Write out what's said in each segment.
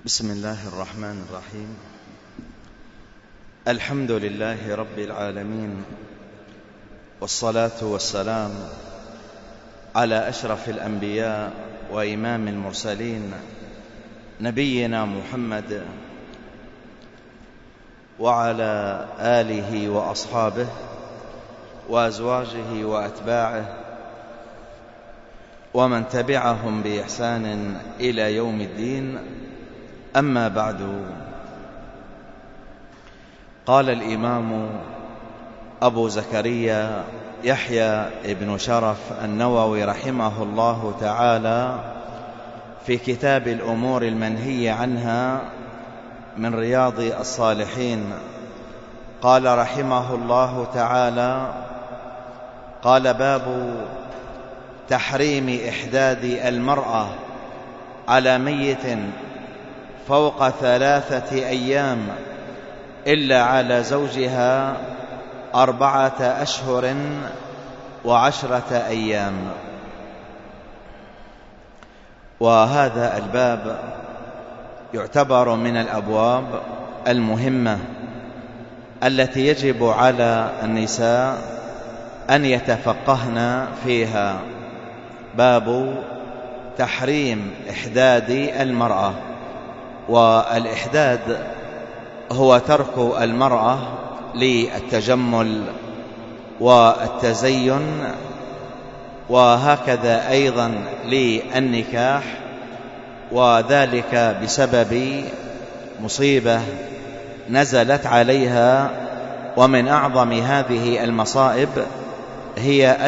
بسم الله الرحمن الرحيم. الحمد لله رب العالمين، والصلاة والسلام على أشرف الأنبياء وإمام المرسلين نبينا محمد وعلى آله وأصحابه وأزواجه وأتباعه ومن تبعهم بإحسان إلى يوم الدين. أما بعد، قال الإمام أبو زكريا يحيى بن شرف النووي رحمه الله تعالى في كتاب الأمور المنهي عنها من رياض الصالحين، قال رحمه الله تعالى: قال باب تحريم إحداد المرأة على ميت فوق 3 أيام إلا على زوجها 4 أشهر و10 أيام. وهذا الباب يعتبر من الأبواب المهمة التي يجب على النساء أن يتفقهن فيها. باب تحريم إحداد المرأة. والإحداد هو ترك المرأة للتجمل والتزين، وهكذا أيضا للنكاح، وذلك بسبب مصيبة نزلت عليها، ومن أعظم هذه المصائب هي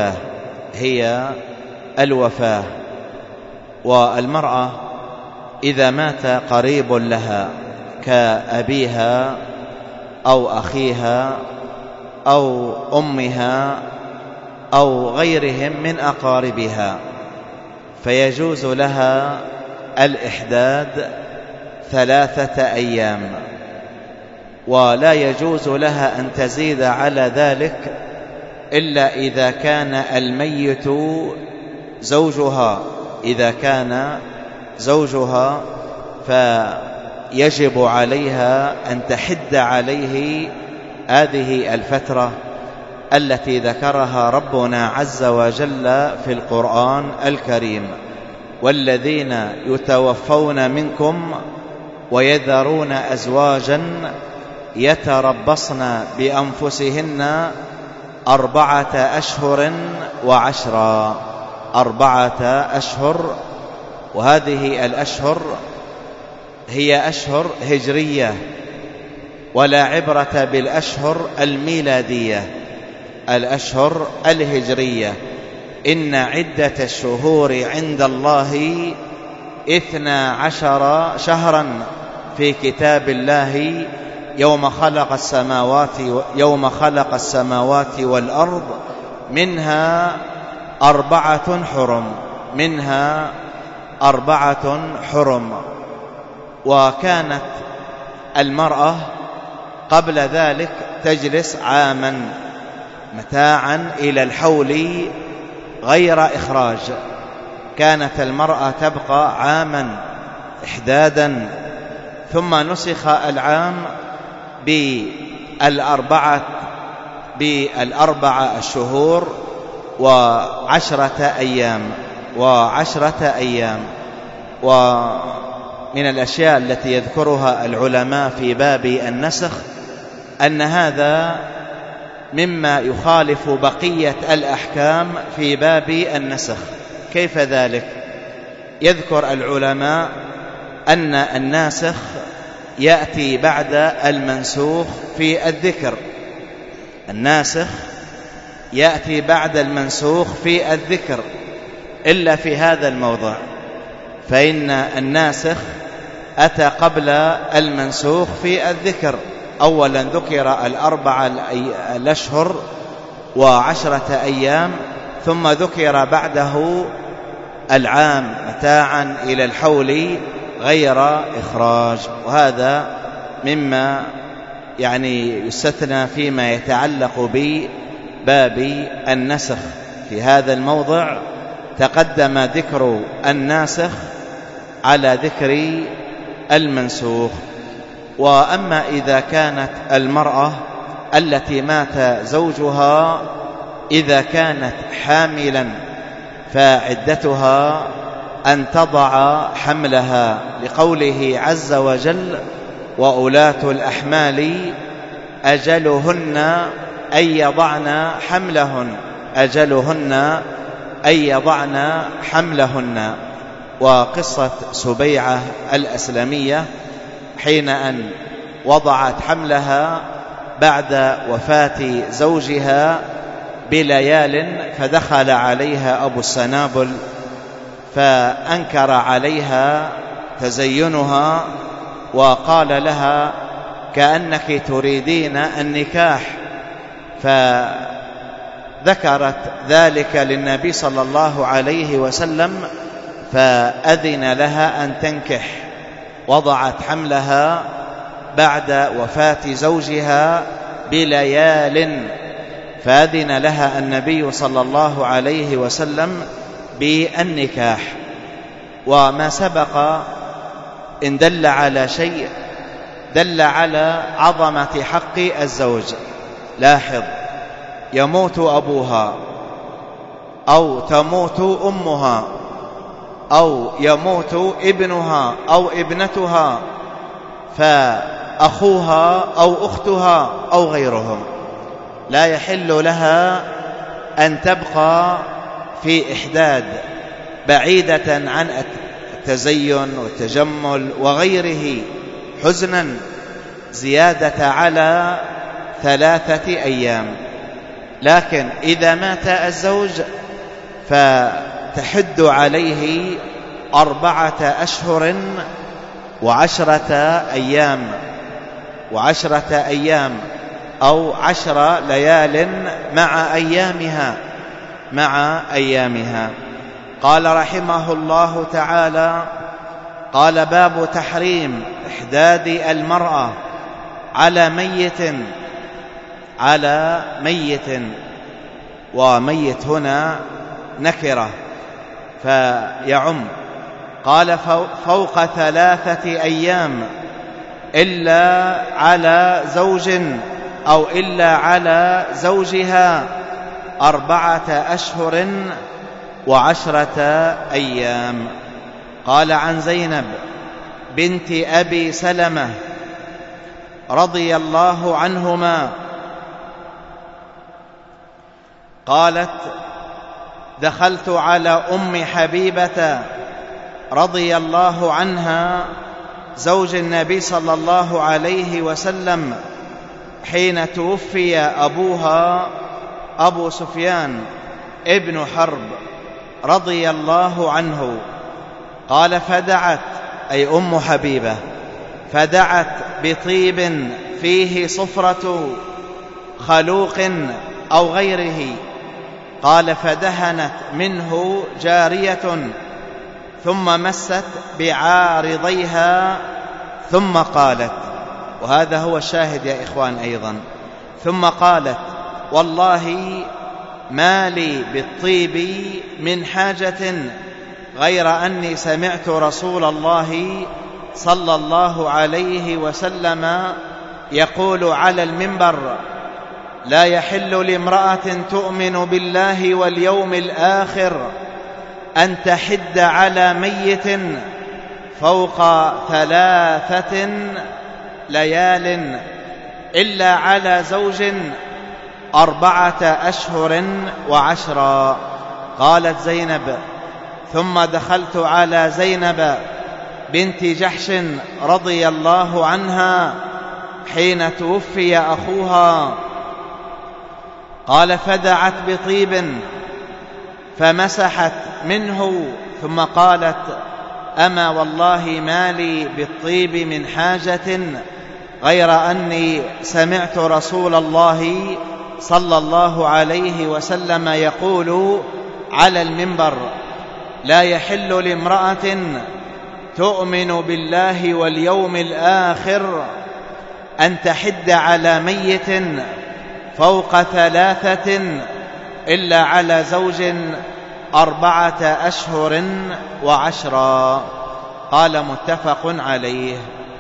الوفاة. والمرأة إذا مات قريب لها كأبيها أو أخيها أو أمها أو غيرهم من أقاربها، فيجوز لها الإحداد 3 أيام، ولا يجوز لها أن تزيد على ذلك إلا إذا كان الميت زوجها. إذا كان زوجها فيجب عليها أن تحد عليه هذه الفترة التي ذكرها ربنا عز وجل في القرآن الكريم: والذين يتوفون منكم ويذرون أزواجا يتربصن بأنفسهن 4 أشهر و10. 4 أشهر، وهذه الأشهر هي أشهر هجرية، ولا عبرة بالأشهر الميلادية، الأشهر الهجرية. إن عدة الشهور عند الله 12 شهرا في كتاب الله يوم خلق السماوات والأرض منها 4 حرم. وكانت المرأة قبل ذلك تجلس عاما متاعا إلى الحول غير إخراج. كانت المرأة تبقى عاما إحدادا، ثم نسخ العام ب4 أشهر و10 أيام. ومن الأشياء التي يذكرها العلماء في باب النسخ أن هذا مما يخالف بقية الأحكام في باب النسخ. كيف ذلك؟ يذكر العلماء أن الناسخ يأتي بعد المنسوخ في الذكر. الناسخ يأتي بعد المنسوخ في الذكر، إلا في هذا الموضع، فإن الناسخ أتى قبل المنسوخ في الذكر. أولا ذكر 4 أشهر و10 أيام، ثم ذكر بعده العام متاعا إلى الحول غير إخراج. وهذا مما يستثنى فيما يتعلق بباب النسخ. في هذا الموضع تقدم ذكر الناسخ على ذكر المنسوخ. وأما إذا كانت المرأة التي مات زوجها إذا كانت حاملا فعدتها أن تضع حملها، لقوله عز وجل: وأولاة الأحمال أجلهن أن يضعن حملهن، أجلهن أن يضعن حملهن. وقصة سبيعة الأسلمية حين أن وضعت حملها بعد وفاة زوجها بليال، فدخل عليها أبو السنابل فأنكر عليها تزينها وقال لها: كأنك تريدين النكاح. فذكرت ذلك للنبي صلى الله عليه وسلم فأذن لها أن تنكح. وضعت حملها بعد وفاة زوجها بليال، فأذن لها النبي صلى الله عليه وسلم بالنكاح. وما سبق إن دل على شيء دل على عظمة حق الزوج. لاحظ: يموت أبوها أو تموت أمها أو يموت ابنها أو ابنتها، فأخوها أو أختها أو غيرهم لا يحل لها أن تبقى في إحداد بعيدة عن التزين والتجمل وغيره حزنا زيادة على 3 أيام. لكن إذا مات الزوج فتحد عليه 4 أشهر و10 أيام، و10 أيام أو 10 ليال مع أيامها. قال رحمه الله تعالى: قال: باب تحريم إحداد المرأة على ميت. وميت هنا نكرة فيعم. قال: فوق 3 أيام إلا على زوج أو إلا على زوجها 4 أشهر و10 أيام. قال: عن زينب بنت أبي سلمة رضي الله عنهما قالت: دخلت على أم حبيبة رضي الله عنها زوج النبي صلى الله عليه وسلم حين توفي أبوها أبو سفيان ابن حرب رضي الله عنه. قال: فدعت، أي أم حبيبة، فدعت بطيب فيه صفرة خلوق أو غيره. قال: فدهنت منه جارية ثم مست بعارضيها ثم قالت، وهذا هو الشاهد يا إخوان أيضا، ثم قالت: والله ما لي بالطيب من حاجة غير أني سمعت رسول الله صلى الله عليه وسلم يقول على المنبر: لا يحل لامرأة تؤمن بالله واليوم الآخر أن تحد على ميت فوق 3 ليال إلا على زوج 4 أشهر و10. قالت زينب: ثم دخلت على زينب بنت جحش رضي الله عنها حين توفي أخوها. قال: فدعت بطيب فمسحت منه ثم قالت: أما والله ما لي بالطيب من حاجة غير أني سمعت رسول الله صلى الله عليه وسلم يقول على المنبر: لا يحل لامرأة تؤمن بالله واليوم الآخر أن تحد على ميت فوق 3 إلا على زوج 4 أشهر و10. قال متفق عليه.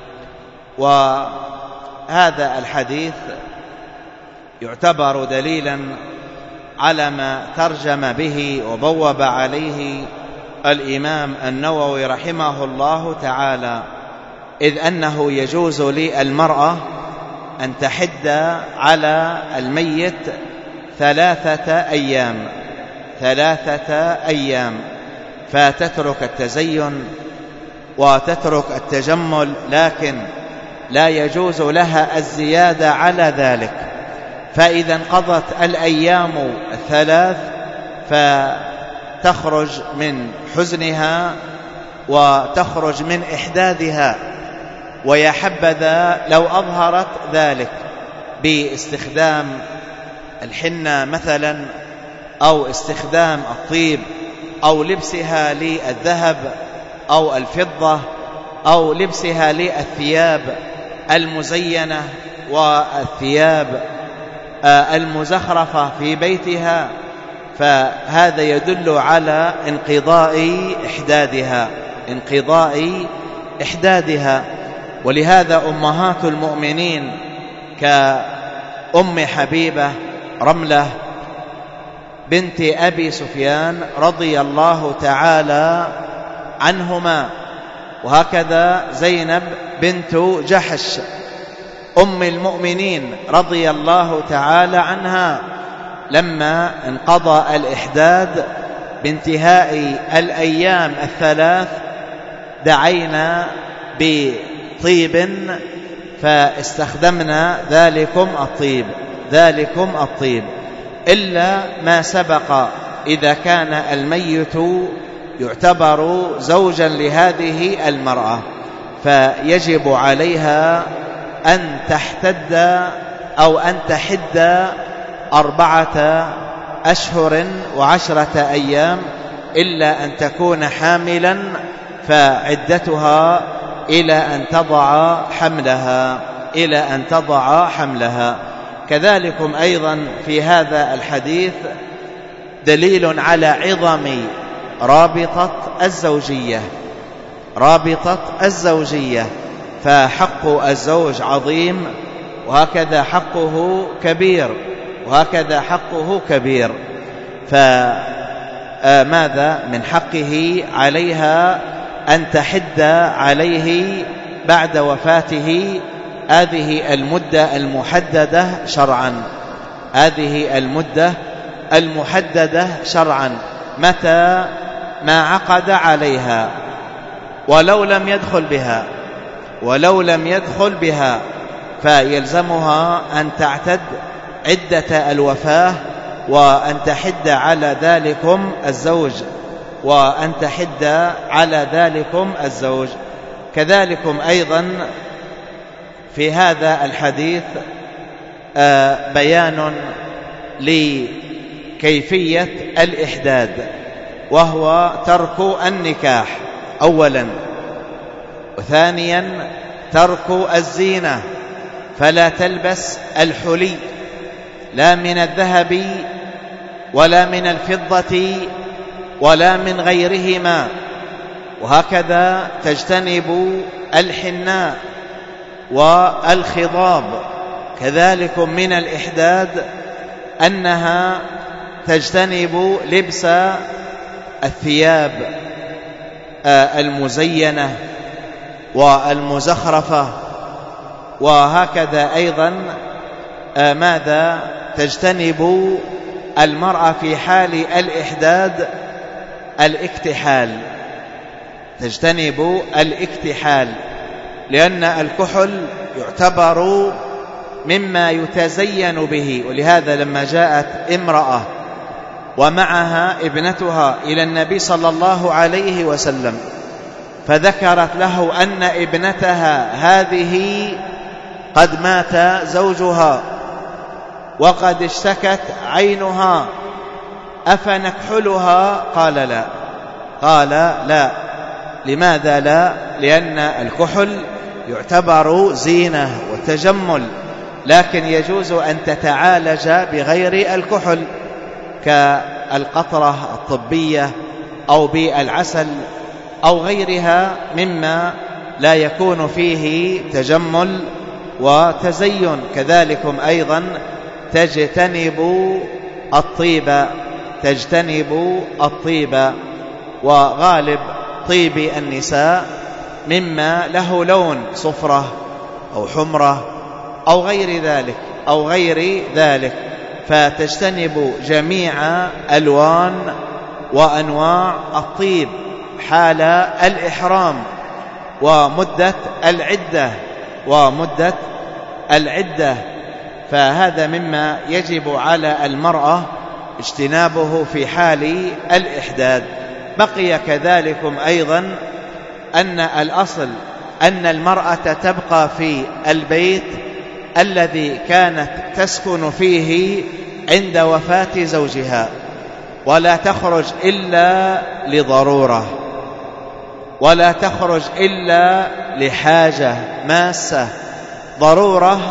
وهذا الحديث يعتبر دليلا على ما ترجم به وبوب عليه الإمام النووي رحمه الله تعالى، إذ أنه يجوز للمرأة أن تحد على الميت 3 أيام، فتترك التزين وتترك التجمل، لكن لا يجوز لها الزيادة على ذلك. فإذا انقضت الأيام 3 فتخرج من حزنها وتخرج من إحداثها، ويا حبذا لو أظهرت ذلك باستخدام الحنة مثلا، أو استخدام الطيب، أو لبسها للذهب أو الفضة، أو لبسها للثياب المزينة والثياب المزخرفة في بيتها، فهذا يدل على انقضاء إحدادها. ولهذا أمهات المؤمنين كأم حبيبة رملة بنت أبي سفيان رضي الله تعالى عنهما، وهكذا زينب بنت جحش أم المؤمنين رضي الله تعالى عنها، لما انقضى الإحداد بانتهاء الأيام 3 دعينا بطيب فاستخدمنا ذلكم الطيب إلا ما سبق. إذا كان الميت يعتبر زوجا لهذه المرأة، فيجب عليها أن تحتد أو أن تحد 4 أشهر و10 أيام، إلا أن تكون حاملا فعدتها إلى أن تضع حملها. كذلكم أيضا في هذا الحديث دليل على عظم رابطة الزوجية، فحق الزوج عظيم، وهكذا حقه كبير. فماذا من حقه عليها أن تحد عليه بعد وفاته هذه المدة المحددة شرعا متى ما عقد عليها، ولو لم يدخل بها فيلزمها أن تعتد عدة الوفاة، وأن تحد على ذلكم الزوج. كذلكم أيضا في هذا الحديث بيان لكيفية الإحداد، وهو ترك النكاح أولا، وثانيا ترك الزينة، فلا تلبس الحلي لا من الذهب ولا من الفضة ولا من غيرهما، وهكذا تجتنب الحناء والخضاب. كذلك من الإحداد أنها تجتنب لبس الثياب المزينة والمزخرفة، وهكذا أيضا ماذا تجتنب المرأة في حال الإحداد الاكتحال، لأن الكحل يعتبر مما يتزين به. ولهذا لما جاءت امرأة ومعها ابنتها إلى النبي صلى الله عليه وسلم، فذكرت له أن ابنتها هذه قد مات زوجها وقد اشتكت عينها، أفنكحلها؟ قال لا. لماذا لا؟ لأن الكحل يعتبر زينة وتجمل، لكن يجوز أن تتعالج بغير الكحل كالقطرة الطبية أو بالعسل أو غيرها مما لا يكون فيه تجمل وتزين. كذلكم أيضا تجتنبوا الطيب، وغالب طيب النساء مما له لون صفرة أو حمرة أو غير ذلك، فتجتنبوا جميع ألوان وأنواع الطيب حال الإحرام ومدة العدة. فهذا مما يجب على المرأة اجتنابه في حال الإحداد. بقي كذلكم أيضا أن الأصل أن المرأة تبقى في البيت الذي كانت تسكن فيه عند وفاة زوجها، ولا تخرج إلا لضرورة، ولا تخرج إلا لحاجة ماسة، ضرورة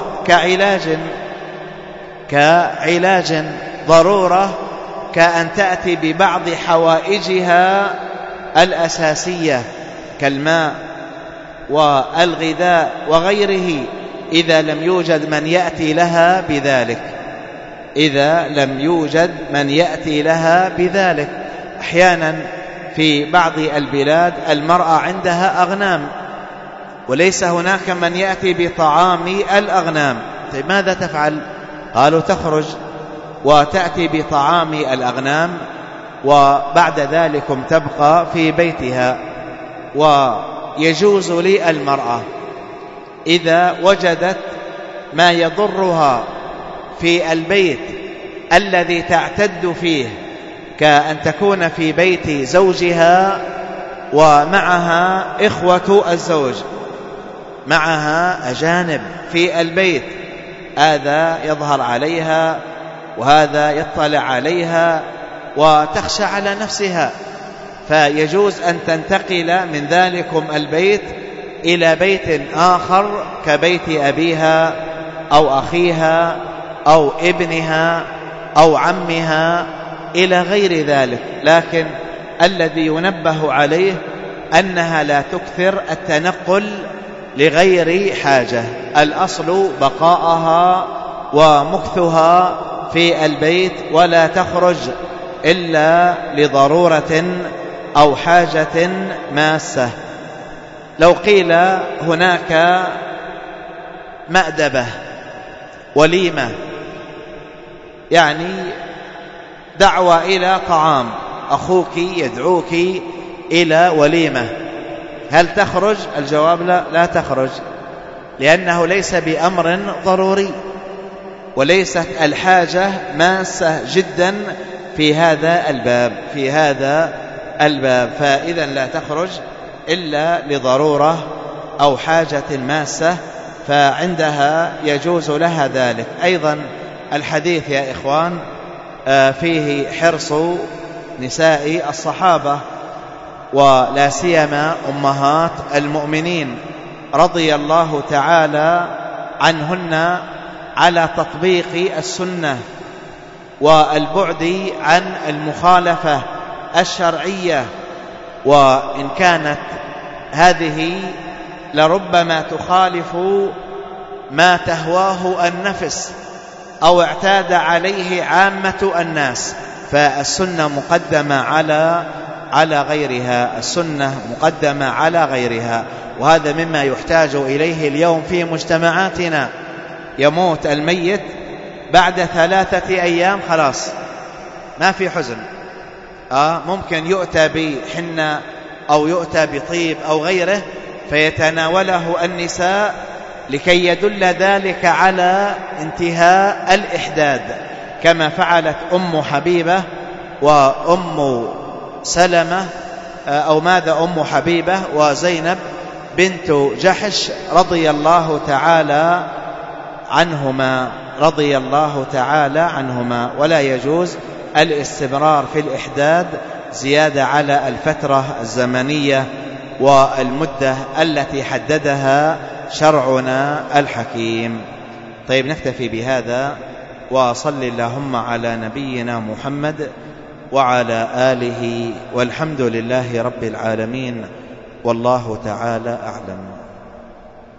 كعلاج، ضرورة كأن تأتي ببعض حوائجها الأساسية كالماء والغذاء وغيره، إذا لم يوجد من يأتي لها بذلك. أحيانا في بعض البلاد المرأة عندها أغنام وليس هناك من يأتي بطعام الأغنام، طيب ماذا تفعل؟ قالوا تخرج وتأتي بطعام الأغنام، وبعد ذلك تبقى في بيتها. ويجوز للمرأة إذا وجدت ما يضرها في البيت الذي تعتد فيه، كأن تكون في بيت زوجها ومعها إخوة الزوج، معها أجانب في البيت، هذا يظهر عليها وهذا يطلع عليها وتخشى على نفسها، فيجوز أن تنتقل من ذلكم البيت إلى بيت آخر كبيت أبيها أو أخيها أو ابنها أو عمها إلى غير ذلك. لكن الذي ينبه عليه أنها لا تكثر التنقل لغير حاجة، الأصل بقاءها ومكثها في البيت، ولا تخرج إلا لضرورة أو حاجة ماسة. لو قيل هناك مأدبة وليمة، يعني دعوة إلى طعام، أخوك يدعوك إلى وليمة، هل تخرج؟ الجواب لا تخرج، لأنه ليس بأمر ضروري، وليست الحاجة ماسة جدا في هذا الباب، فإذا لا تخرج إلا لضرورة أو حاجة ماسة، فعندها يجوز لها ذلك. أيضا الحديث يا إخوان فيه حرص نساء الصحابة ولا سيما أمهات المؤمنين رضي الله تعالى عنهن على تطبيق السنة والبعد عن المخالفة الشرعية، وإن كانت هذه لربما تخالف ما تهواه النفس أو اعتاد عليه عامة الناس، فالسنة مقدمة على غيرها، وهذا مما يحتاج إليه اليوم في مجتمعاتنا. يموت الميت بعد 3 أيام خلاص ما في حزن، ممكن يؤتى بحنة أو يؤتى بطيب أو غيره فيتناوله النساء لكي يدل ذلك على انتهاء الإحداد، كما فعلت أم حبيبة وأم سلمة أم حبيبة وزينب بنت جحش رضي الله تعالى عنهما. ولا يجوز الاستمرار في الإحداد زيادة على الفترة الزمنية والمدة التي حددها شرعنا الحكيم. طيب نكتفي بهذا، وصل اللهم على نبينا محمد وعلى آله، والحمد لله رب العالمين. والله تعالى أعلم.